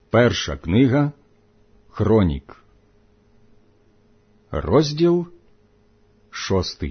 Перша книга Хронік, розділ 6.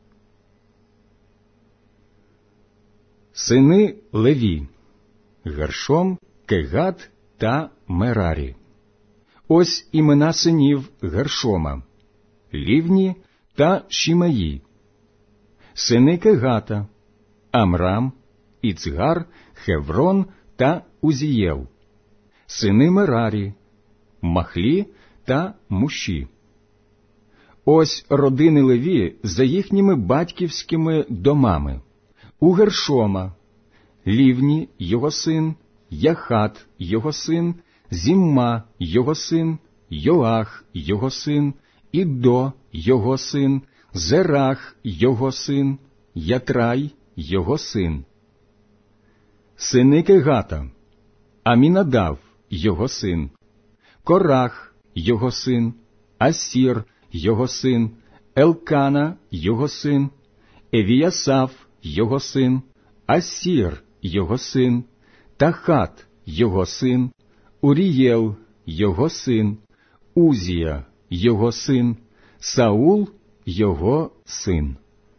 Сини Леві: Гершом, Кегат та Мерарі. Ось імена синів Гершома: Лівні та Шімеї. Сини Кегата: Амрам, Іцгар, Хеврон та Узієл. Сини Мерарі: Махлі та Муші. Ось родини Леві за їхніми батьківськими домами. У Гершома: Лівні його син, Яхат його син, Зімма його син, Йоах його син, Ідо його син, Зерах його син, Ятрай його син. Сини Кегата: Амінадав його син, Корах його син, Асір його син, Елкана його син, Евіясав його син, Асір його син, Тахат його син, Урієл його син, Узія його син, Саул його син.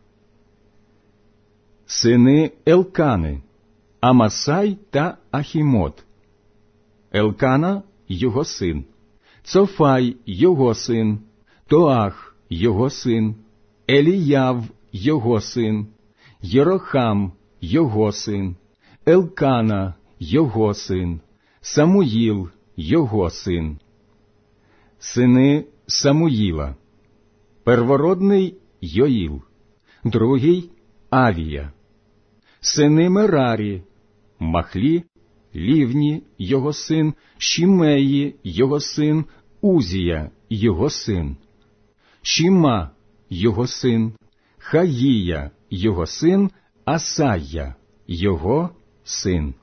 Сини Елкани: Амасай та Ахімот. Елкана його син, Цофай його син, Тоах його син, Еліяв його син, Єрохам його син, Елкана його син, Самуїл його син. Сини Самуїла: первородний Йоїл, другий Авія. Сини Мерарі: Махлі, Лівні його син, Шімеї його син, Узія його син. Шіма його син, Хаїя його син, Асая його син.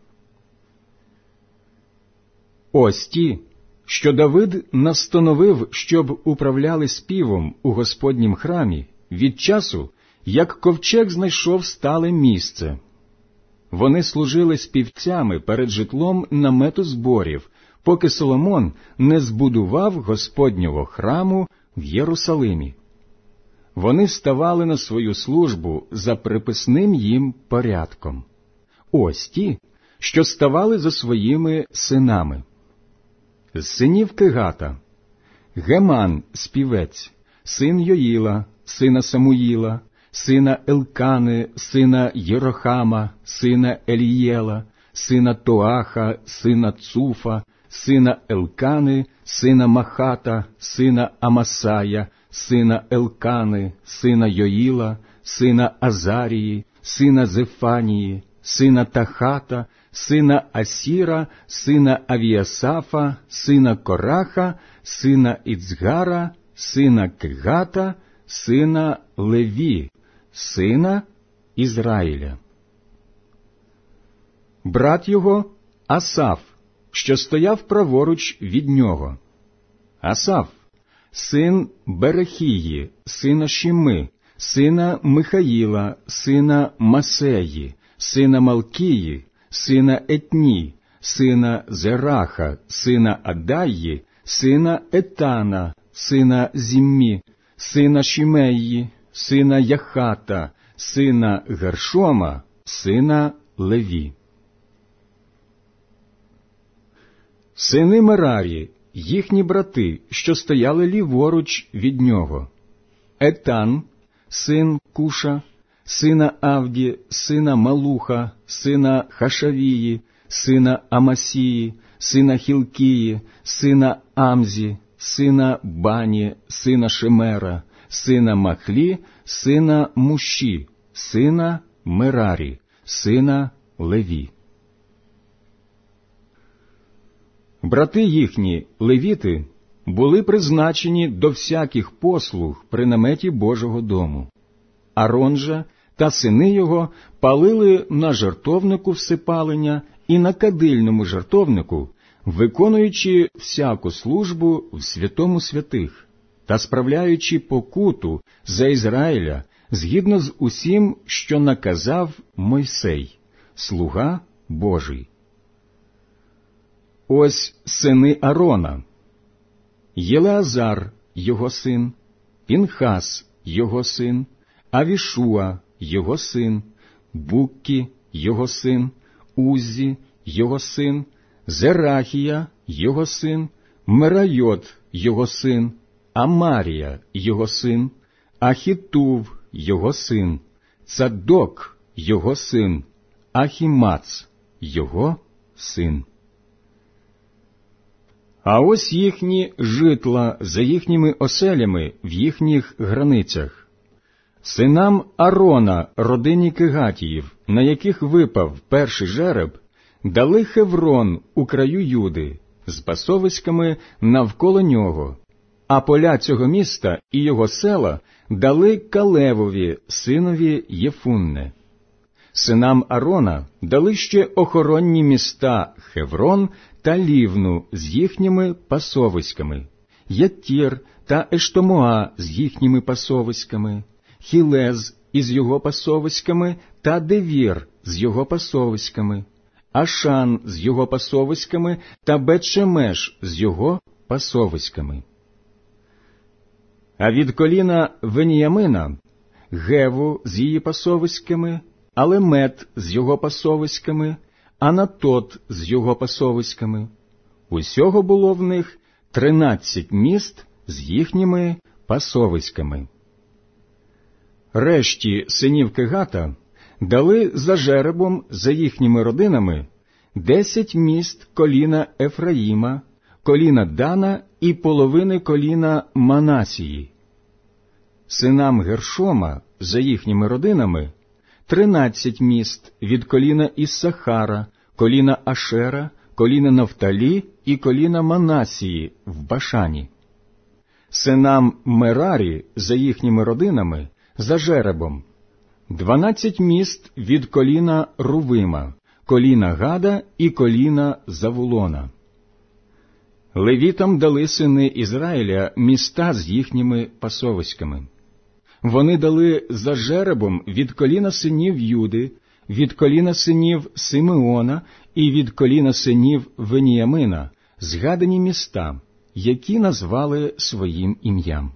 Ось ті, що Давид настановив, щоб управляли співом у Господнім храмі від часу, як ковчег знайшов стале місце. Вони служили співцями перед житлом намету зборів, поки Соломон не збудував Господнього храму в Єрусалимі. Вони ставали на свою службу за приписним їм порядком. Ось ті, що ставали за своїми синами. З синів Кегата: Геман співець, син Йоїла, сина Самуїла, сина Елкани, сина Єрохама, сина Елієла, сина Тоаха, сина Цуфа, сина Елкани, сина Махата, сина Амасая, сина Елкани, сина Йоїла, сина Азарії, сина Зефанії, сина Тахата, сина Асіра, сина Авіасафа, сина Кораха, сина Іцгара, сина Кегата, сина Леві, сина Ізраїля. Брат його Асаф, що стояв праворуч від нього. Асаф – син Берехії, сина Шіми, сина Михаїла, сина Масеї, сина Малкії, сина Етні, сина Зераха, сина Адаї, сина Етана, сина Зіммі, сина Шімеї, сина Яхата, сина Гершома, сина Леві. Сини Мерарі, їхні брати, що стояли ліворуч від нього: Етан, син Куша, сина Авді, сина Малуха, сина Хашавії, сина Амасії, сина Хілкії, сина Амзі, сина Бані, сина Шемера, сина Махлі, сина Муші, сина Мерарі, сина Леві. Брати їхні, левіти, були призначені до всяких послуг при наметі Божого дому. Арон же та сини його палили на жертовнику всепалення і на кадильному жертовнику, виконуючи всяку службу в святому святих та справляючи покуту за Ізраїля згідно з усім, що наказав Мойсей, слуга Божий. ось сини Арона: Єлеазар, його син, Пінхас, його син, Авішуа, його син, Буккі, його син, Уззі, його син, Зерахія, його син, Мерайот, його син, Амарія, його син, Ахітув, його син, Цадок, його син, Ахімац, його син. А ось їхні житла за їхніми оселями в їхніх границях. Синам Арона, родині Кегатіїв, на яких випав перший жереб, дали Хеврон у краю Юди, з пасовиськами навколо нього, а поля цього міста і його села дали Калевові, синові Єфунне. Синам Арона дали ще охоронні міста Хеврон та Лівну з їхніми пасовиськами, Яттір та Ештомоа з їхніми пасовиськами, Хілез із його пасовиськами та Девір з його пасовиськами, Ашан з його пасовиськами та Бет-Шемеш з його пасовиськами. А від коліна Веніямина Геву з її пасовиськами, Алемет з його пасовиськами, Анатот з його пасовиськами. Усього було в них 13 міст з їхніми пасовиськами. Решті синів Кегата дали за жеребом за їхніми родинами 10 міст коліна Ефраїма, коліна Дана і половини коліна Манасії. Синам Гершома за їхніми родинами 13 міст від коліна Іссахара, коліна Ашера, коліна Нафталі і коліна Манасії в Башані. Синам Мерарі за їхніми родинами за жеребом 12 міст від коліна Рувима, коліна Гада і коліна Завулона. Левітам дали сини Ізраїля міста з їхніми пасовиськами. Вони дали за жеребом від коліна синів Юди, від коліна синів Симеона і від коліна синів Веніямина згадані міста, які назвали своїм ім'ям.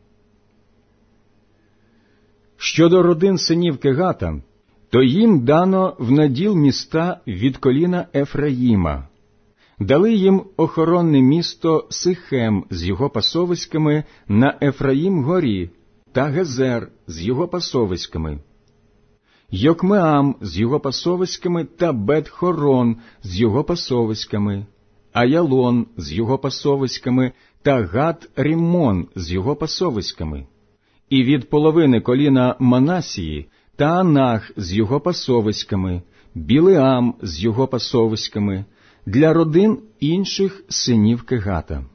Щодо родин синів Кегата, то їм дано в наділ міста від коліна Ефраїма. Дали їм охоронне місто Сихем з його пасовиськами на Ефраїм-горі, та Гезер з його пасовиськами, Йокмеам з його пасовиськами та Бет-Хорон з його пасовиськами, Аялон з його пасовиськами та Гат-Ріммон з його пасовиськами, і від половини коліна Манасії та Анах з його пасовиськами, Білеам з його пасовиськами, для родин інших синів Кегата.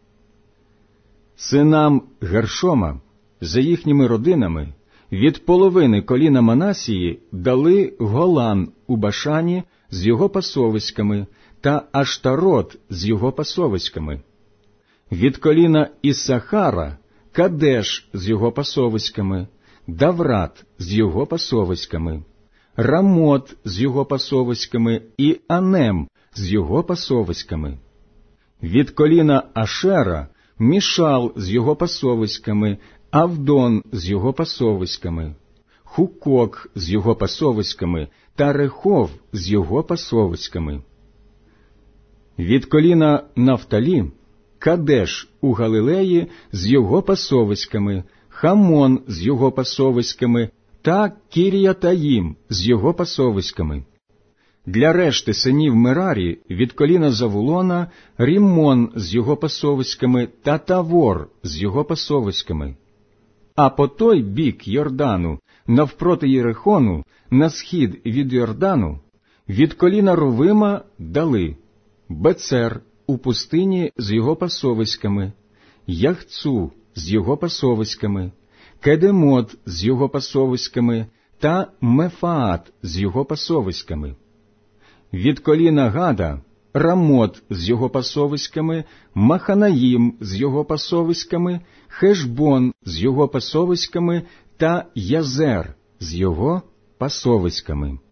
Синам Гершома за їхніми родинами від половини коліна Манасії дали Голан у Башані з його пасовиськами та Аштарот з його пасовиськами. Від коліна Іссахара Кадеш з його пасовиськами, Даврат з його пасовиськами, Рамот з його пасовиськами і Анем з його пасовиськами. Від коліна Ашера Мішал з його пасовиськами, Авдон з його пасовиськами, Хукок з його пасовиськами та Рехов з його пасовиськами. Від коліна Нафталі Кадеш у Галилеї з його пасовиськами, Хамон з його пасовиськами та Кір'ятаїм з його пасовиськами. Для решти синів Мерарі від коліна Завулона Ріммон з його пасовиськами та Тавор з його пасовиськами. А по той бік Йордану, навпроти Єрихону, на схід від Йордану, від коліна Рувима дали Бецер у пустині з його пасовиськами, Яхцу з його пасовиськами, Кедемот з його пасовиськами та Мефаат з його пасовиськами. Від коліна Гада Рамот з його пасовиськами, Маханаїм з його пасовиськами, Хешбон з його пасовиськами та Язер з його пасовиськами.